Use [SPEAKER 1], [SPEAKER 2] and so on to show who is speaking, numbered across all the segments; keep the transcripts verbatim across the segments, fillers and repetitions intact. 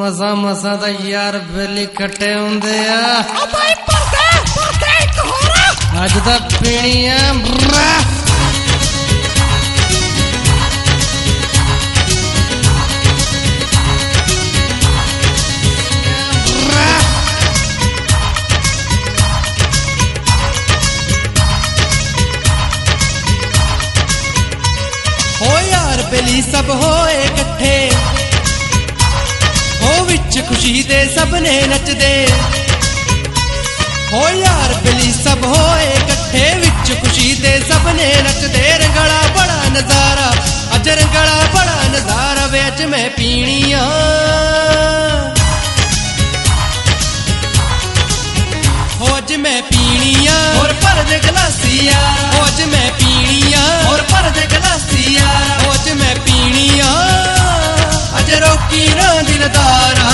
[SPEAKER 1] मसा मसा दा यार बेली कटे होंदे आ
[SPEAKER 2] ओ भाई परदे परदे एक होरा
[SPEAKER 1] अज दा पीणियां
[SPEAKER 3] हो यार बेली सब होए इकट्ठे हो विच खुशी दे सबने नचदे हो यार बेली सब होए इकट्ठे विच खुशी दे सबने नचदे रंगला बड़ा नजारा अज रंगला बड़ा नजारा वे अज मैं पीणियां हो अज मैं पीणियां और भर दे गलासिया हो अज मैं पीणियां और भर दे गलासिया हो अज मैं पीणियां अज रोकी ना दिलदारा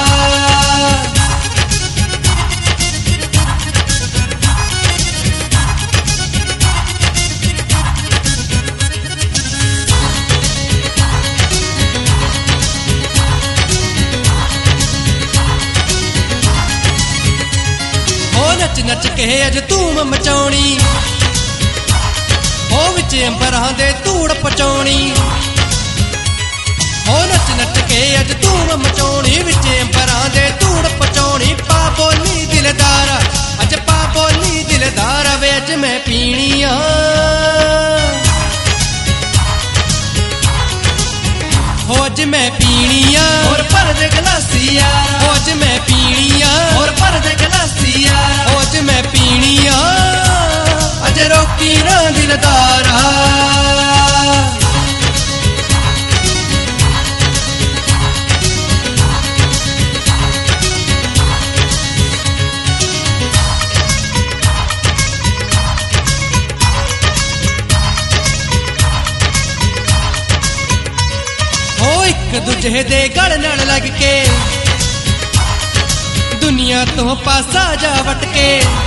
[SPEAKER 3] नच नच के अज धूम मचाउणी हो विच अंबरां दे धूड़ पचाउणी हो नच नच के अज धूम मचाउणी विच अंबरां दे धूड़ पचाउणी पा बोली दिलदार अज पा बोली दिलदार वे अज मैं पीणियां हो अज मैं पीणियां और भर दे गलासिया हो अज मैं पीणियां और भर दे गलासिया हो अज मैं पीणियां अज रोकी ना दिलदारा एक दूजे दे गल नाल लग के दुनिया तो पासा जा वट के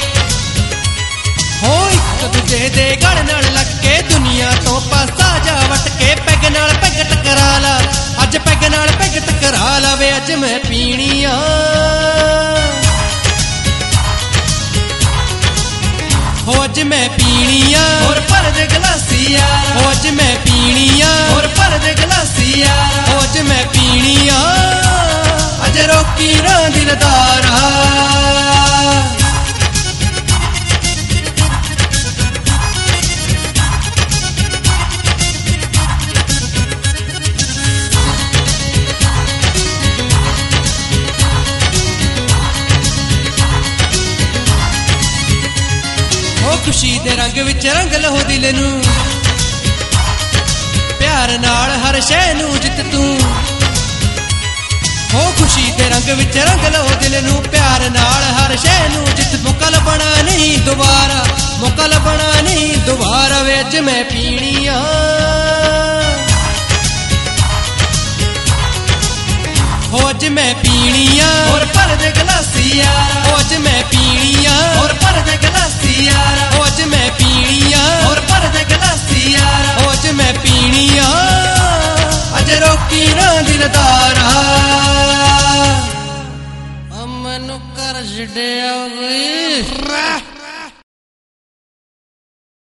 [SPEAKER 3] हो एक दूजे दे गल नाल लग के दुनिया तो पासा जा वट के पैग नाल पैग टकरा ला अज पैग नाल पैग टकरा ला वे अज मैं पीणियां हो अज मैं पीणियां और भर दे गलासिया हो अज मैं पीणियां और भर दे गलासिया हो अज मैं पीणियां अज रोकी ना दिलदारा खुशी दे रंग विच रंग लो दिल नू प्यार नाल हर शै नू जित तू हो खुशी दे रंग विच रंग लो दिल नू प्यार नाल हर शै नू जित मुकल बना नहीं दोबारा मुकल बना नहीं दोबारा वे अज मैं पीणियां हो अज मैं पीणियां और भर दे गलासिया हो अज मैं पीणियां और भर दे गलासिया हो अज मैं पीणियां और